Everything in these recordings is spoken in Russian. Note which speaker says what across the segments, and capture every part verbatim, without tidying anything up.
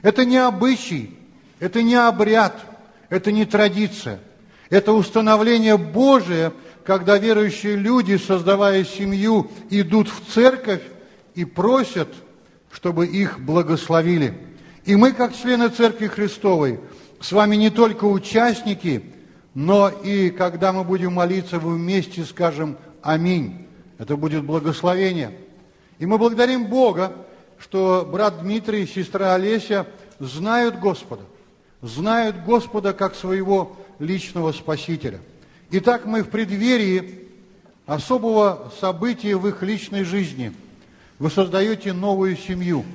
Speaker 1: Это не обычай, это не обряд, это не традиция. Это установление Божие, когда верующие люди, создавая семью, идут в церковь и просят, чтобы их благословили. И мы, как члены Церкви Христовой, с вами не только участники, но и когда мы будем молиться, мы вместе скажем «Аминь». Это будет благословение. И мы благодарим Бога, что брат Дмитрий и сестра Олеся знают Господа, знают Господа как своего личного Спасителя. Итак, мы в преддверии особого события в их личной жизни. Вы создаете новую семью.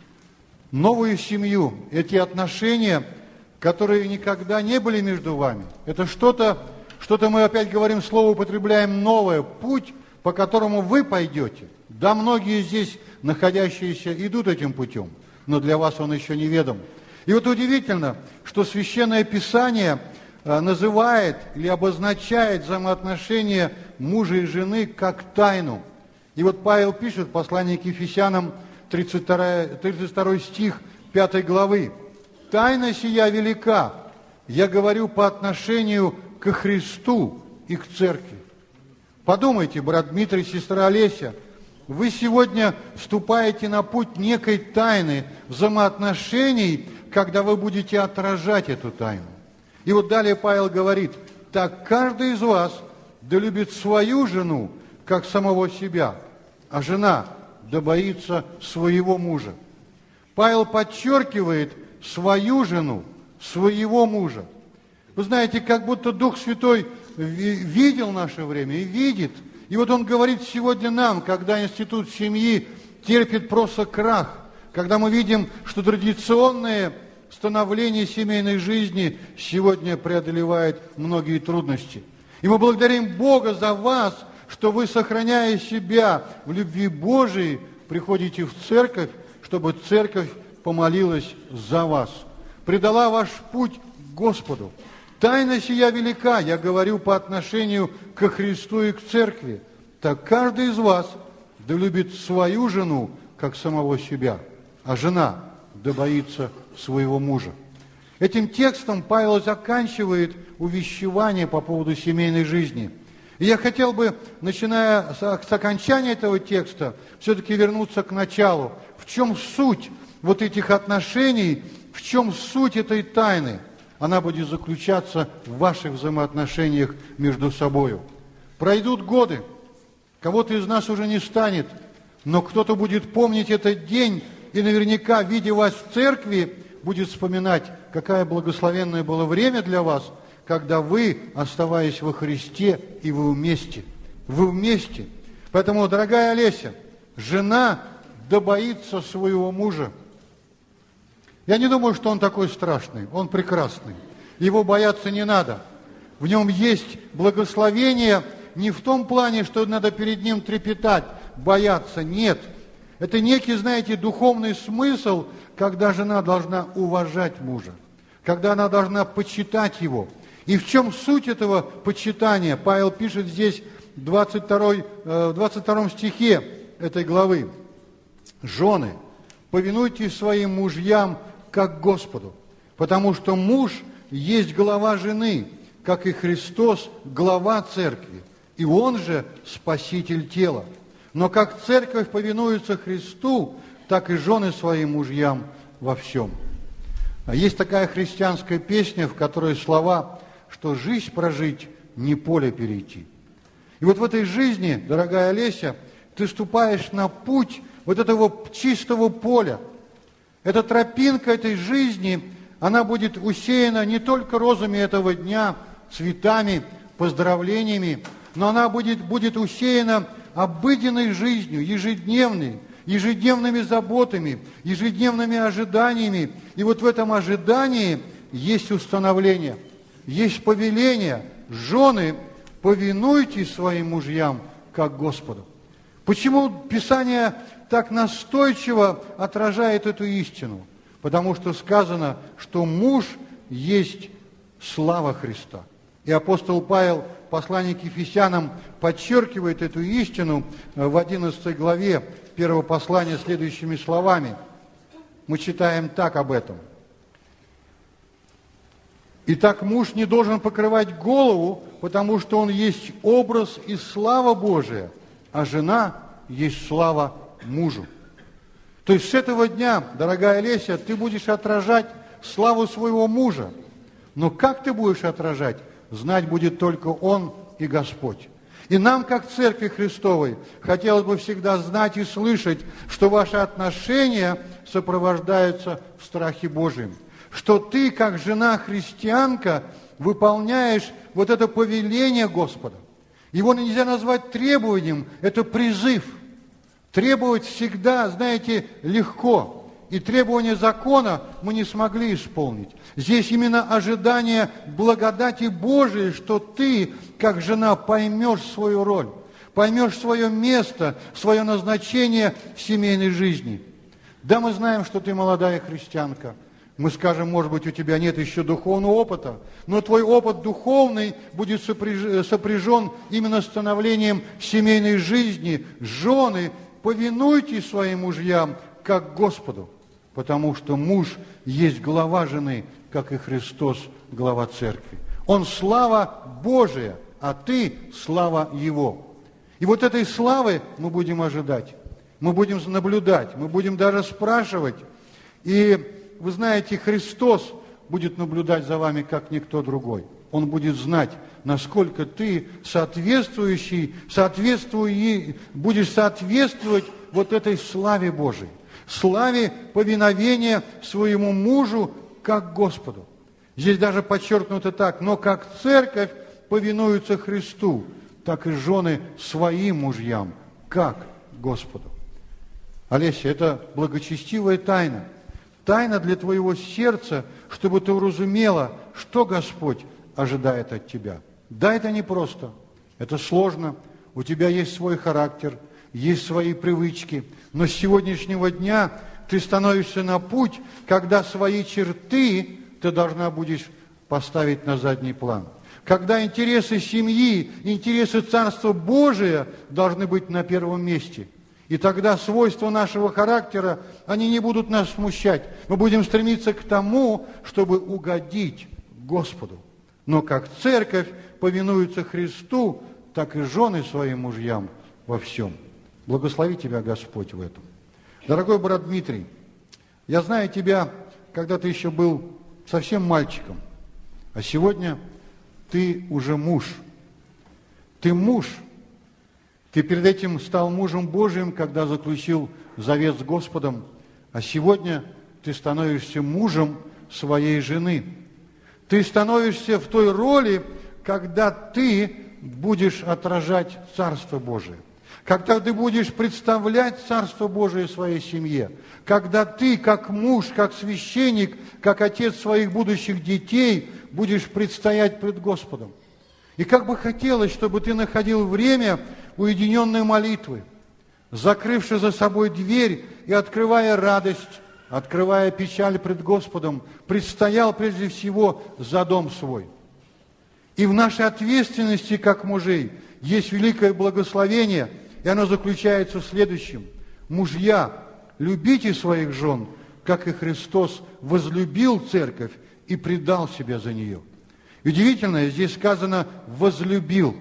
Speaker 1: Новую семью. Эти отношения, которые никогда не были между вами. Это что-то, что-то мы опять говорим, слово употребляем новое. Путь, по которому вы пойдете. Да, многие здесь находящиеся идут этим путем, но для вас он еще неведом. И вот удивительно, что Священное Писание называет или обозначает взаимоотношения мужа и жены как тайну. И вот Павел пишет в послании к Ефесянам, тридцать второй стих пятой главы. «Тайна сия велика, я говорю по отношению ко Христу и к Церкви». Подумайте, брат Дмитрий, сестра Олеся, вы сегодня вступаете на путь некой тайны взаимоотношений, когда вы будете отражать эту тайну. И вот далее Павел говорит: «Так каждый из вас да любит свою жену, как самого себя, а жена да боится своего мужа». Павел подчеркивает свою жену, своего мужа. Вы знаете, как будто Дух Святой видел наше время и видит. И вот он говорит сегодня нам, когда институт семьи терпит просто крах, когда мы видим, что традиционное становление семейной жизни сегодня преодолевает многие трудности. И мы благодарим Бога за вас, что вы, сохраняя себя в любви Божией, приходите в церковь, чтобы церковь помолилась за вас, предала ваш путь Господу. Тайна сия велика, я говорю по отношению ко Христу и к церкви. Так каждый из вас да любит свою жену, как самого себя, а жена да боится своего мужа. Этим текстом Павел заканчивает увещевание по поводу семейной жизни. И я хотел бы, начиная с окончания этого текста, все-таки вернуться к началу. В чем суть вот этих отношений, в чем суть этой тайны? Она будет заключаться в ваших взаимоотношениях между собою. Пройдут годы, кого-то из нас уже не станет, но кто-то будет помнить этот день и наверняка, видя вас в церкви, будет вспоминать, какое благословенное было время для вас, когда вы, оставаясь во Христе, и вы вместе. Вы вместе. Поэтому, дорогая Олеся, жена да боится своего мужа. Я не думаю, что он такой страшный, он прекрасный. Его бояться не надо. В нем есть благословение не в том плане, что надо перед ним трепетать, бояться, нет. Это некий, знаете, духовный смысл, когда жена должна уважать мужа, когда она должна почитать его. И в чем суть этого почитания? Павел пишет здесь в двадцать втором стихе этой главы. «Жены, повинуйтесь своим мужьям, как Господу, потому что муж есть глава жены, как и Христос глава церкви, и Он же спаситель тела. Но как церковь повинуется Христу, так и жены своим мужьям во всем». Есть такая христианская песня, в которой слова, что жизнь прожить, не поле перейти. И вот в этой жизни, дорогая Олеся, ты ступаешь на путь вот этого чистого поля. Эта тропинка этой жизни, она будет усеяна не только розами этого дня, цветами, поздравлениями, но она будет, будет усеяна обыденной жизнью, ежедневной, ежедневными заботами, ежедневными ожиданиями. И вот в этом ожидании есть установление, есть повеление. Жены, повинуйтесь своим мужьям, как Господу. Почему Писание так настойчиво отражает эту истину? Потому что сказано, что муж есть слава Христа. И апостол Павел в послании к Ефесянам подчеркивает эту истину в одиннадцатой главе первого послания следующими словами. мы читаем так об этом. Итак, муж не должен покрывать голову, потому что он есть образ и слава Божия, а жена есть слава мужу. То есть с этого дня, дорогая Леся, ты будешь отражать славу своего мужа. Но как ты будешь отражать, знать будет только он и Господь. И нам, как Церкви Христовой, хотелось бы всегда знать и слышать, что ваши отношения сопровождаются в страхе Божьем. Что ты, как жена-христианка, выполняешь вот это повеление Господа. Его нельзя назвать требованием, это призыв. Требовать всегда, знаете, легко. И требования закона мы не смогли исполнить. Здесь именно ожидание благодати Божией, что ты, как жена, поймешь свою роль, поймешь свое место, свое назначение в семейной жизни. Да, мы знаем, что ты молодая христианка. Мы скажем, может быть, у тебя нет еще духовного опыта, но твой опыт духовный будет сопряжен именно с становлением семейной жизни. Жены, повинуйтесь своим мужьям, как Господу, потому что муж есть глава жены, как и Христос, глава церкви. Он слава Божия, а ты слава Его. И вот этой славы мы будем ожидать, мы будем наблюдать, мы будем даже спрашивать. И вы знаете, Христос будет наблюдать за вами, как никто другой. Он будет знать, насколько ты соответствующий, соответствуй, будешь соответствовать вот этой славе Божией, славе повиновения своему мужу, как Господу. Здесь даже подчеркнуто так: но как церковь повинуется Христу, так и жены своим мужьям, как Господу. Олеся, это благочестивая тайна. Тайна для твоего сердца, чтобы ты уразумела, что Господь ожидает от тебя. Да, это непросто, это сложно. У тебя есть свой характер, есть свои привычки. Но с сегодняшнего дня ты становишься на путь, когда свои черты ты должна будешь поставить на задний план. Когда интересы семьи, интересы Царства Божия должны быть на первом месте. И тогда свойства нашего характера, они не будут нас смущать. Мы будем стремиться к тому, чтобы угодить Господу. Но как церковь повинуется Христу, так и жены своим мужьям во всем. Благослови тебя Господь в этом. Дорогой брат Дмитрий, я знаю тебя, когда ты еще был совсем мальчиком, а сегодня ты уже муж. Ты муж. Ты перед этим стал мужем Божиим, когда заключил завет с Господом, а сегодня ты становишься мужем своей жены. Ты становишься в той роли, когда ты будешь отражать Царство Божие, когда ты будешь представлять Царство Божие своей семье, когда ты, как муж, как священник, как отец своих будущих детей, будешь предстоять пред Господом. И как бы хотелось, чтобы ты находил время уединенной молитвы, закрывши за собой дверь и открывая радость, открывая печаль пред Господом, предстоял прежде всего за дом свой. И в нашей ответственности, как мужей, есть великое благословение, и оно заключается в следующем. Мужья, любите своих жен, как и Христос возлюбил церковь и предал себя за нее. Удивительно, здесь сказано «возлюбил».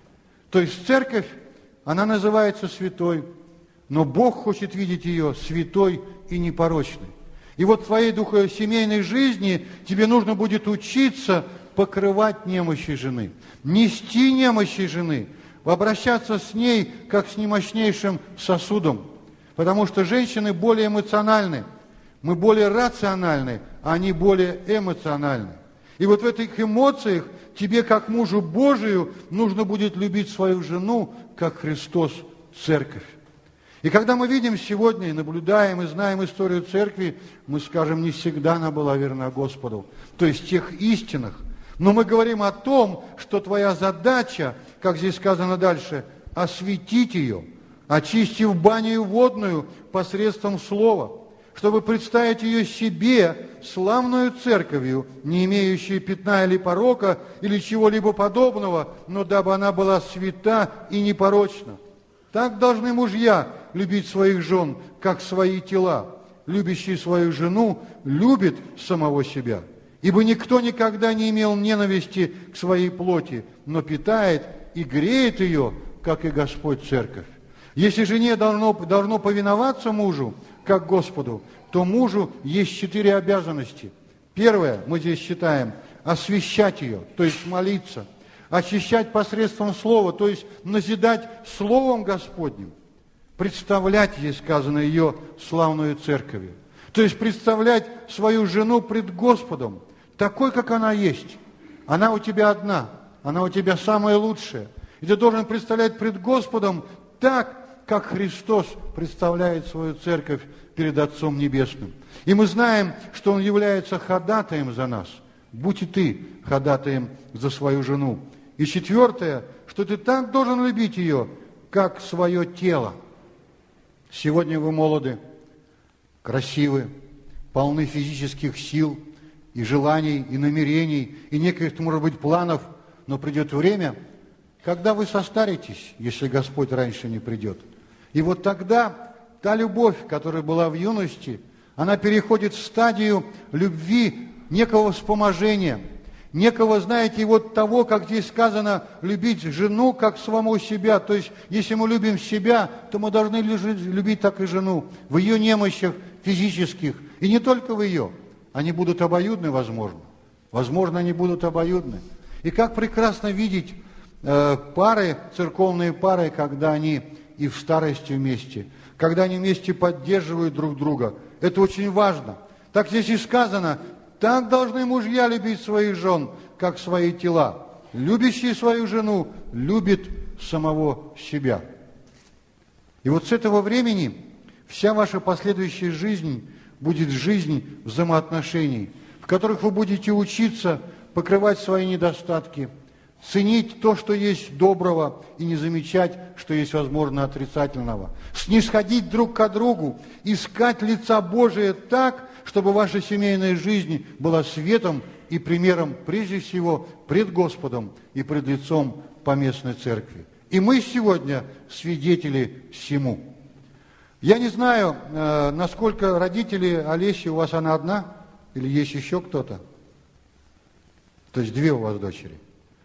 Speaker 1: То есть церковь, она называется святой, но Бог хочет видеть ее святой и непорочной. И вот в твоей духовно-семейной жизни тебе нужно будет учиться покрывать немощи жены, нести немощи жены, обращаться с ней, как с немощнейшим сосудом. Потому что женщины более эмоциональны, мы более рациональны, а они более эмоциональны. И вот в этих эмоциях тебе, как мужу Божию, нужно будет любить свою жену, как Христос церковь. И когда мы видим сегодня, и наблюдаем, и знаем историю церкви, мы скажем, не всегда она была верна Господу, то есть в тех истинах. Но мы говорим о том, что твоя задача, как здесь сказано дальше, осветить ее, очистив баню водную посредством слова, чтобы представить ее себе славную церковью, не имеющей пятна или порока, или чего-либо подобного, но дабы она была свята и непорочна. Так должны мужья любить своих жен, как свои тела. любящий свою жену, любит самого себя. Ибо никто никогда не имел ненависти к своей плоти, но питает и греет ее, как и Господь церковь. Если жене должно, должно повиноваться мужу, как Господу, то мужу есть четыре обязанности. Первое, мы здесь читаем, освящать ее, то есть молиться, очищать посредством слова, то есть назидать Словом Господним, представлять, здесь сказано, ее славную церковью, то есть представлять свою жену пред Господом, такой, как она есть. Она у тебя одна, она у тебя самая лучшая. И ты должен представлять пред Господом так, как Христос представляет свою церковь перед Отцом Небесным. И мы знаем, что Он является ходатаем за нас. Будь и ты ходатаем за свою жену. И четвертое, что ты так должен любить ее, как свое тело. Сегодня вы молоды, красивы, полны физических сил и желаний, и намерений, и неких, может быть, планов, но придет время, когда вы состаритесь, если Господь раньше не придет. И вот тогда та любовь, которая была в юности, она переходит в стадию любви, некого вспоможения, некого, знаете, вот того, как здесь сказано, любить жену как самого себя. То есть, если мы любим себя, то мы должны любить так и жену в ее немощах физических, и не только в ее. Они будут обоюдны, возможно. Возможно, они будут обоюдны. И как прекрасно видеть э, пары, церковные пары, когда они и в старости вместе, когда они вместе поддерживают друг друга. Это очень важно. Так здесь и сказано, так должны мужья любить своих жен, как свои тела. Любящий свою жену любит самого себя. И вот с этого времени вся ваша последующая жизнь будет жизнь взаимоотношений, в которых вы будете учиться покрывать свои недостатки, ценить то, что есть доброго, и не замечать, что есть, возможно, отрицательного. Снисходить друг к другу, искать лица Божия так, чтобы ваша семейная жизнь была светом и примером, прежде всего, пред Господом и пред лицом поместной церкви. И мы сегодня свидетели всему. Я не знаю, насколько родители Олеси, у вас она одна, или есть еще кто-то? То есть две у вас дочери.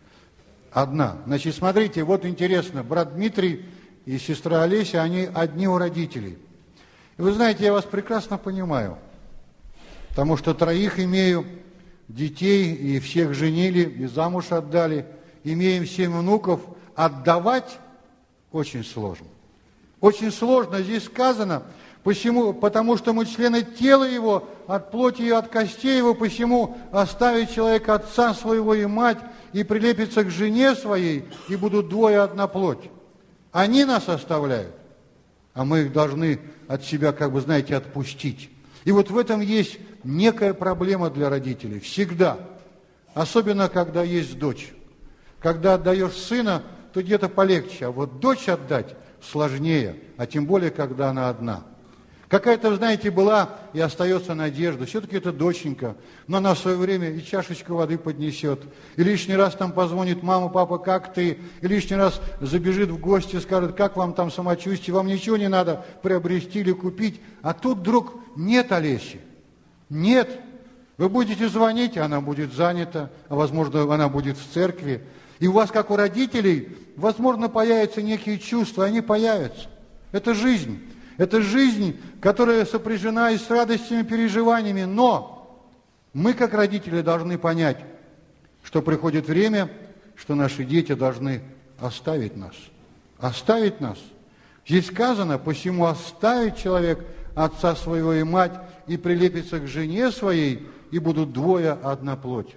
Speaker 1: Одна. Значит, смотрите, вот интересно, брат Дмитрий и сестра Олеся, они одни у родителей. И вы знаете, я вас прекрасно понимаю, потому что троих имею детей, и всех женили, и замуж отдали, имеем семь внуков, отдавать очень сложно. Очень сложно, здесь сказано, посему, потому что мы члены тела его, от плоти и от костей его, посему оставит человек отца своего и мать, и прилепится к жене своей, и будут двое одна плоть. Они нас оставляют, а мы их должны от себя, как бы, знаете, отпустить. И вот в этом есть некая проблема для родителей, всегда. Особенно, когда есть дочь. Когда отдаешь сына, то где-то полегче, а вот дочь отдать сложнее, а тем более, когда она одна. Какая-то, знаете, была и остается надежда. Все-таки это доченька, но она в свое время и чашечку воды поднесет, и лишний раз там позвонит: мама, папа, как ты? И лишний раз забежит в гости, скажет: как вам там самочувствие, вам ничего не надо приобрести или купить. А тут вдруг нет Олеси, нет. Вы будете звонить, она будет занята, а возможно, она будет в церкви. И у вас, как у родителей, возможно, появятся некие чувства, они появятся. Это жизнь. Это жизнь, которая сопряжена и с радостями, переживаниями. Но мы, как родители, должны понять, что приходит время, что наши дети должны оставить нас. Оставить нас. Здесь сказано: посему оставит человек отца своего и мать, и прилепится к жене своей, и будут двое одна плоть.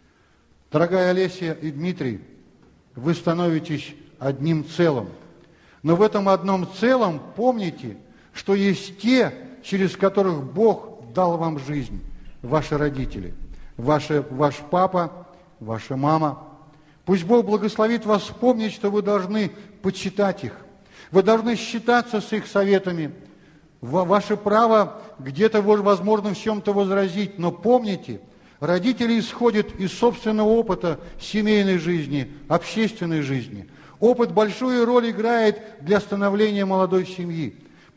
Speaker 1: Дорогая Олеся и Дмитрий, вы становитесь одним целым. Но в этом одном целом помните, что есть те, через которых Бог дал вам жизнь, ваши родители, ваши, ваш папа, ваша мама. Пусть Бог благословит вас вспомнить, что вы должны почитать их. Вы должны считаться с их советами. Ваше право где-то, возможно, в чем-то возразить, но помните, родители исходят из собственного опыта семейной жизни, общественной жизни. Опыт большую роль играет для становления молодой семьи.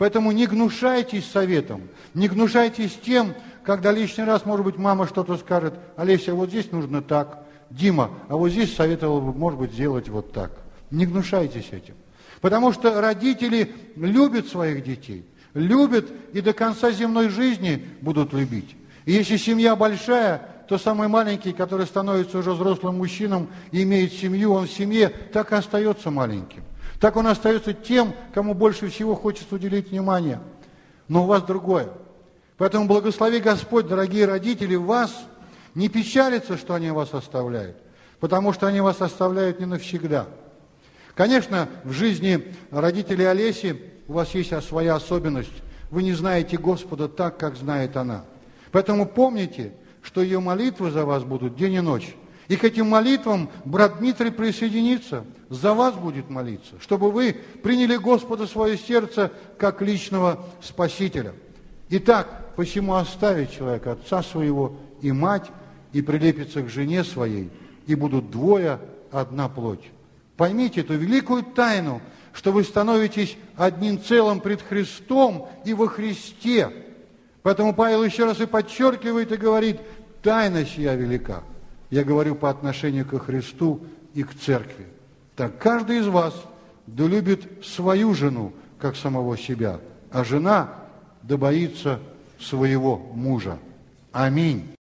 Speaker 1: Поэтому не гнушайтесь советом, не гнушайтесь тем, когда лишний раз, может быть, мама что-то скажет: Олеся, вот здесь нужно так, Дима, а вот здесь советовал бы, может быть, сделать вот так. Не гнушайтесь этим. Потому что родители любят своих детей, любят и до конца земной жизни будут любить. И если семья большая, то самый маленький, который становится уже взрослым мужчином и имеет семью, он в семье так и остается маленьким. Так он остается тем, кому больше всего хочется уделить внимание. Но у вас другое. Поэтому благослови Господь, дорогие родители, вас не печалиться, что они вас оставляют, потому что они вас оставляют не навсегда. Конечно, в жизни родителей Олеси у вас есть своя особенность. Вы не знаете Господа так, как знает она. Поэтому помните, что ее молитвы за вас будут день и ночь. И к этим молитвам брат Дмитрий присоединится, за вас будет молиться, чтобы вы приняли Господа в свое сердце как личного Спасителя. Итак, посему оставит человек отца своего и мать, и прилепится к жене своей, и будут двое одна плоть. Поймите эту великую тайну, что вы становитесь одним целым пред Христом и во Христе. Поэтому Павел еще раз и подчеркивает и говорит: тайна сия велика. Я говорю по отношению ко Христу и к церкви. Так каждый из вас да любит свою жену, как самого себя, а жена да боится своего мужа. Аминь.